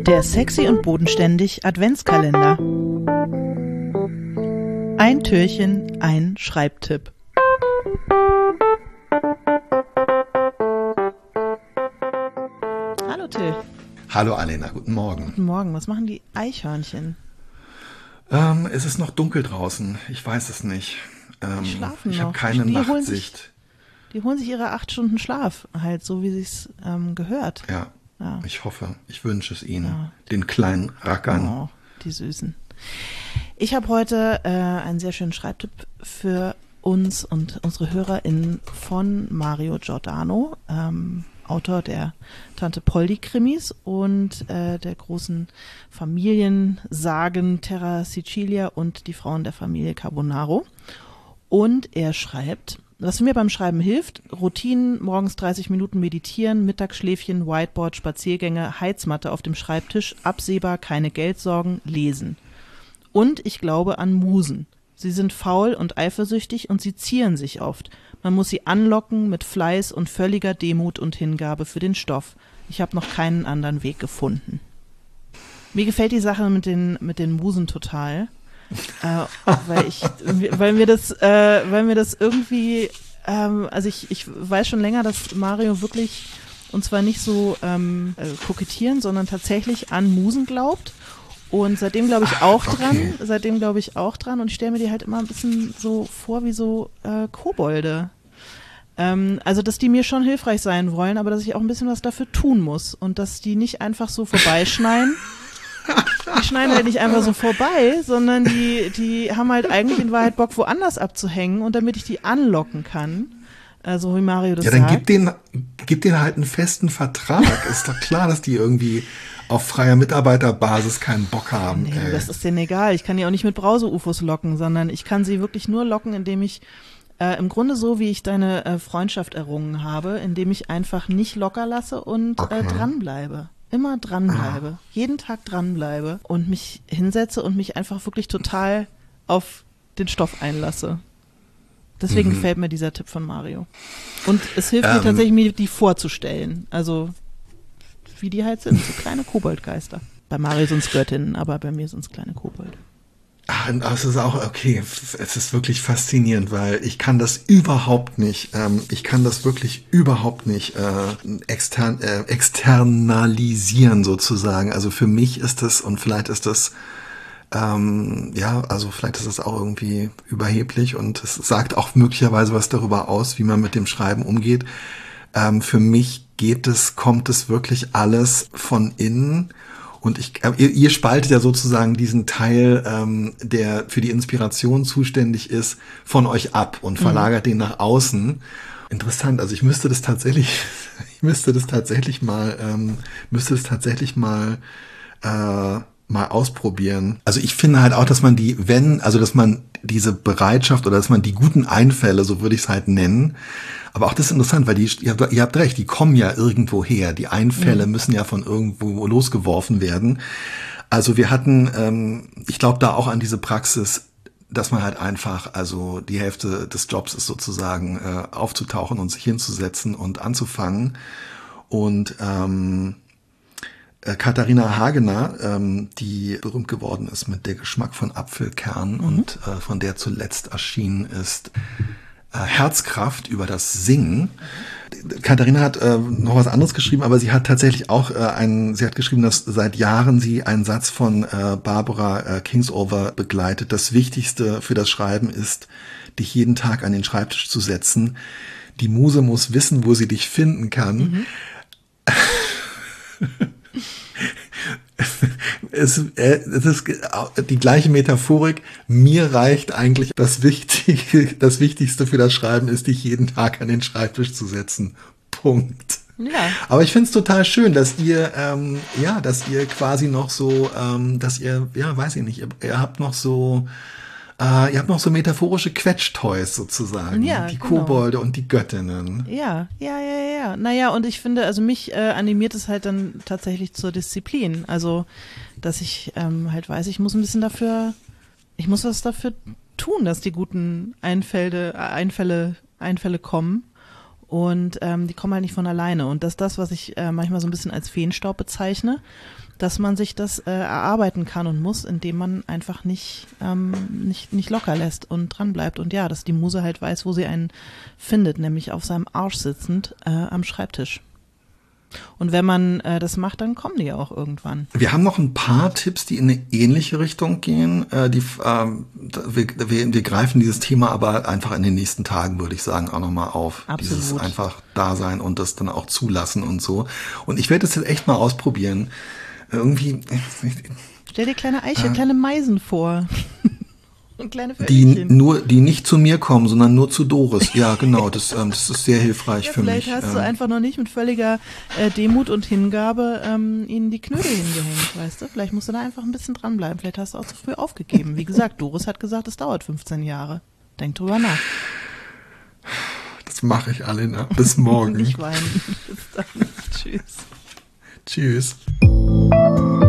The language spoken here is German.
Der Sexy und Bodenständig Adventskalender. Ein Türchen, ein Schreibtipp. Hallo Till. Hallo Alena, guten Morgen. Guten Morgen, was machen die Eichhörnchen? Es ist noch dunkel draußen, ich weiß es nicht. Die schlafen ich noch. habe keine Nachtsicht. Die holen sich ihre 8 Stunden Schlaf, halt so wie sich's gehört. Ja, Ja. ich hoffe, ich wünsche es ihnen, Ja. den kleinen Rackern. Oh, die Süßen. Ich habe heute einen sehr schönen Schreibtipp für uns und unsere HörerInnen von Mario Giordano, Autor der Tante Poldi-Krimis und der großen Familiensagen Terra Sicilia und die Frauen der Familie Carbonaro. Und er schreibt, was mir beim Schreiben hilft: Routinen, morgens 30 Minuten meditieren, Mittagsschläfchen, Whiteboard, Spaziergänge, Heizmatte auf dem Schreibtisch, absehbar, keine Geldsorgen, lesen. Und ich glaube an Musen. Sie sind faul und eifersüchtig und sie zieren sich oft. Man muss sie anlocken mit Fleiß und völliger Demut und Hingabe für den Stoff. Ich habe noch keinen anderen Weg gefunden. Mir gefällt die Sache mit den Musen total. Weil mir das irgendwie, also ich weiß schon länger, dass Mario wirklich, und zwar nicht so kokettieren, sondern tatsächlich an Musen glaubt. Und seitdem glaube ich auch dran. Und ich stelle mir die halt immer ein bisschen so vor wie so Kobolde. Also, dass die mir schon hilfreich sein wollen, aber dass ich auch ein bisschen was dafür tun muss. Und dass die nicht einfach so vorbeischneiden. Die schneiden halt nicht einfach so vorbei, sondern die haben halt eigentlich in Wahrheit Bock, woanders abzuhängen. Und damit ich die anlocken kann, so wie Mario das sagt. Ja, dann gib denen halt einen festen Vertrag. Ist doch klar, dass die irgendwie auf freier Mitarbeiterbasis keinen Bock haben. Nee, das ist denen egal. Ich kann die auch nicht mit Brause-UFOs locken, sondern ich kann sie wirklich nur locken, indem ich im Grunde so, wie ich deine Freundschaft errungen habe, indem ich einfach nicht locker lasse und dranbleibe. Immer dranbleibe. Jeden Tag dranbleibe und mich hinsetze und mich einfach wirklich total auf den Stoff einlasse. Deswegen gefällt mir dieser Tipp von Mario. Und es hilft mir tatsächlich, mir die vorzustellen. Also, wie die halt sind, so kleine Koboldgeister. Bei Mario sind es Göttinnen, aber bei mir sind es kleine Kobolde. Es ist auch okay. Es ist wirklich faszinierend, weil ich kann das überhaupt nicht. Ich kann das wirklich überhaupt nicht externalisieren sozusagen. Also für mich ist das, und vielleicht ist das vielleicht ist es auch irgendwie überheblich und es sagt auch möglicherweise was darüber aus, wie man mit dem Schreiben umgeht. Für mich kommt es wirklich alles von innen. Und ihr spaltet ja sozusagen diesen Teil, der für die Inspiration zuständig ist, von euch ab und verlagert den nach außen. Interessant, also ich müsste das tatsächlich mal ausprobieren. Also ich finde halt auch, dass man dass man diese Bereitschaft oder dass man die guten Einfälle, so würde ich es halt nennen, aber auch das ist interessant, weil ihr habt recht, die kommen ja irgendwo her. Die Einfälle müssen ja von irgendwo losgeworfen werden. Also wir hatten, ich glaube da auch an diese Praxis, dass man halt einfach, also die Hälfte des Jobs ist sozusagen aufzutauchen und sich hinzusetzen und anzufangen. Und Katharina Hagener, die berühmt geworden ist mit Der Geschmack von Apfelkernen und von der zuletzt erschienen ist Herzkraft über das Singen. Katharina hat noch was anderes geschrieben, aber sie hat tatsächlich auch sie hat geschrieben, dass seit Jahren sie einen Satz von Barbara Kingsolver begleitet. Das Wichtigste für das Schreiben ist, dich jeden Tag an den Schreibtisch zu setzen. Die Muse muss wissen, wo sie dich finden kann. Es ist die gleiche Metaphorik. Mir reicht eigentlich das Wichtigste für das Schreiben ist, dich jeden Tag an den Schreibtisch zu setzen. Punkt. Ja. Aber ich finde es total schön, dass ihr quasi noch so, weiß ich nicht, ihr habt noch so metaphorische Quetschtoys sozusagen. Ja, die genau. Kobolde und die Göttinnen. Ja. Naja, und ich finde, also mich animiert es halt dann tatsächlich zur Disziplin. Also, dass ich halt weiß, ich muss was dafür tun, dass die guten Einfälle kommen. Und die kommen halt nicht von alleine. Und das ist das, was ich manchmal so ein bisschen als Feenstaub bezeichne, dass man sich das erarbeiten kann und muss, indem man einfach nicht locker lässt und dran bleibt. Und ja, dass die Muse halt weiß, wo sie einen findet, nämlich auf seinem Arsch sitzend am Schreibtisch. Und wenn man das macht, dann kommen die ja auch irgendwann. Wir haben noch ein paar Tipps, die in eine ähnliche Richtung gehen. Wir greifen dieses Thema aber einfach in den nächsten Tagen, würde ich sagen, auch nochmal auf. Absolut. Dieses einfach da sein und das dann auch zulassen und so. Und ich werde das jetzt echt mal ausprobieren. Irgendwie. Stell dir kleine Eichel, kleine Meisen vor. Und kleine Die Vögelchen. die nicht zu mir kommen, sondern nur zu Doris. Ja, genau, das ist sehr hilfreich Ja, für mich. vielleicht hast du einfach noch nicht mit völliger Demut und Hingabe ihnen die Knödel hingehängt, weißt du? Vielleicht musst du da einfach ein bisschen dranbleiben. Vielleicht hast du auch zu früh aufgegeben. Wie gesagt, Doris hat gesagt, es dauert 15 Jahre. Denk drüber nach. Das mache ich, Alena. Bis morgen. Nicht weinen. Bis dann. Tschüss. Tschüss.